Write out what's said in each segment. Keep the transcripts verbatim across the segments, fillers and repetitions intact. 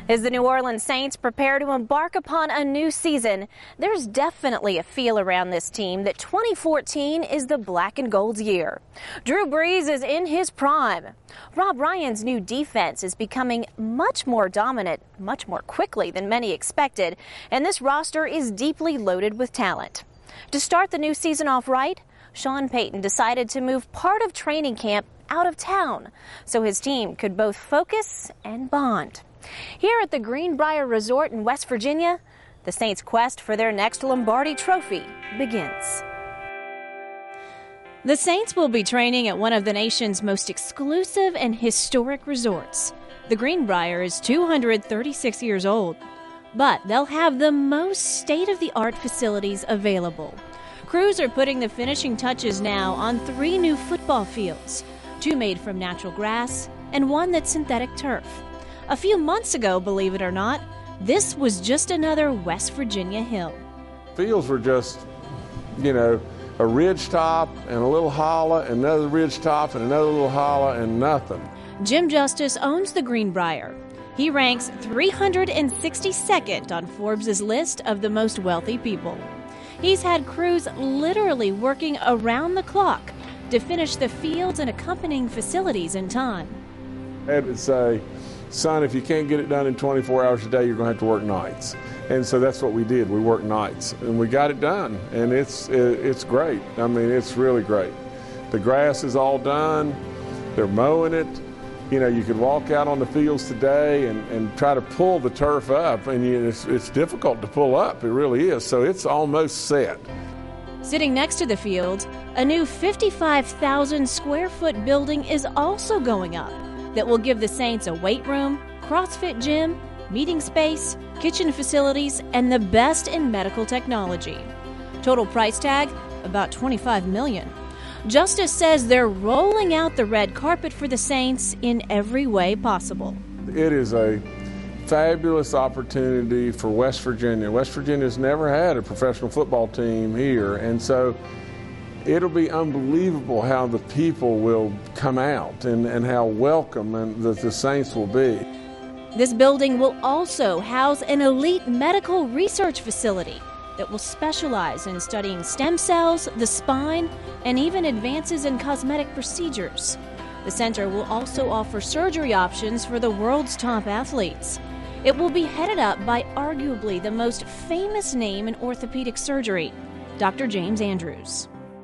As the New Orleans Saints prepare to embark upon a new season, there's definitely a feel around this team that twenty fourteen is the black and gold's year. Drew Brees is in his prime. Rob Ryan's new defense is becoming much more dominant, much more quickly than many expected, and this roster is deeply loaded with talent. To start the new season off right, Sean Payton decided to move part of training camp out of town so his team could both focus and bond. Here at the Greenbrier Resort in West Virginia, the Saints' quest for their next Lombardi Trophy begins. The Saints will be training at one of the nation's most exclusive and historic resorts. The Greenbrier is two hundred thirty-six years old, but they'll have the most state-of-the-art facilities available. Crews are putting the finishing touches now on three new football fields, two made from natural grass and one that's synthetic turf. A few months ago, believe it or not, this was just another West Virginia hill. Fields were just, you know, a ridge top and a little hollow, and another ridge top and another little hollow, and nothing. Jim Justice owns the Greenbrier. He ranks three hundred sixty-second on Forbes' list of the most wealthy people. He's had crews literally working around the clock to finish the fields and accompanying facilities in time. I would say, son, if you can't get it done in twenty-four hours a day, you're going to have to work nights. And so that's what we did. We worked nights, and we got it done, and it's it's great. I mean, it's really great. The grass is all done. They're mowing it. You know, you could walk out on the fields today and, and try to pull the turf up, and you, it's, it's difficult to pull up. It really is. So it's almost set. Sitting next to the field, a new fifty-five thousand square foot building is also going up that will give the Saints a weight room, CrossFit gym, meeting space, kitchen facilities, and the best in medical technology. Total price tag, about twenty-five million dollars. Justice says they're rolling out the red carpet for the Saints in every way possible. It is a fabulous opportunity for West Virginia. West Virginia's never had a professional football team here, and so it'll be unbelievable how the people will come out and, and how welcome and the, the Saints will be. This building will also house an elite medical research facility that will specialize in studying stem cells, the spine, and even advances in cosmetic procedures. The center will also offer surgery options for the world's top athletes. It will be headed up by arguably the most famous name in orthopedic surgery, Doctor James Andrews.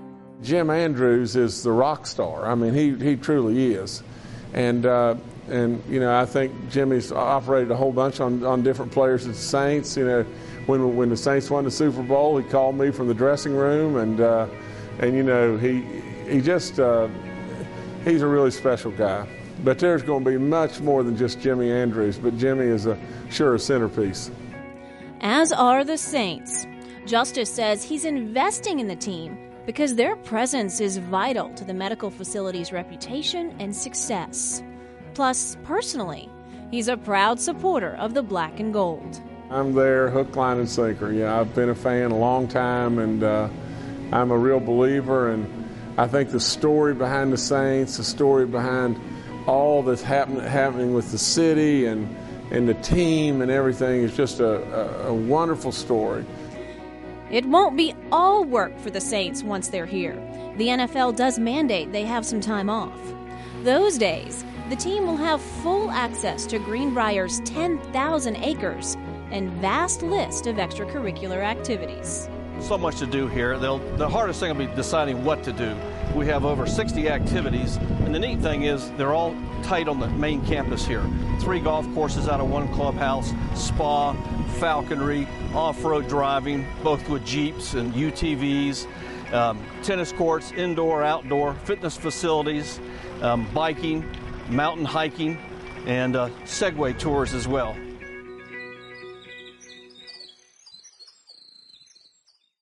Jim Andrews is the rock star. I mean, he, he truly is. And, uh, and you know, I think Jimmy's operated a whole bunch on, on different players at the Saints. You know, when, when the Saints won the Super Bowl, he called me from the dressing room, and, uh, and you know, he, he just, uh, he's a really special guy. But there's going to be much more than just Jimmy Andrews, but Jimmy is a sure a centerpiece. As are the Saints. Justice says he's investing in the team because their presence is vital to the medical facility's reputation and success. Plus, personally, he's a proud supporter of the black and gold. I'm there hook, line, and sinker. Yeah, I've been a fan a long time, and uh, I'm a real believer, and I think the story behind the Saints, the story behind all that's happen, happening with the city and, and the team and everything is just a, a, a wonderful story. It won't be all work for the Saints once they're here. The N F L does mandate they have some time off. Those days, the team will have full access to Greenbrier's ten thousand acres and vast list of extracurricular activities. So much to do here. They'll, the hardest thing will be deciding what to do. We have over sixty activities, and the neat thing is they're all tight on the main campus here. Three golf courses out of one clubhouse, spa, falconry, off-road driving, both with Jeeps and U T Vs, um, tennis courts, indoor, outdoor, fitness facilities, um, biking, mountain hiking, and uh, Segway tours as well.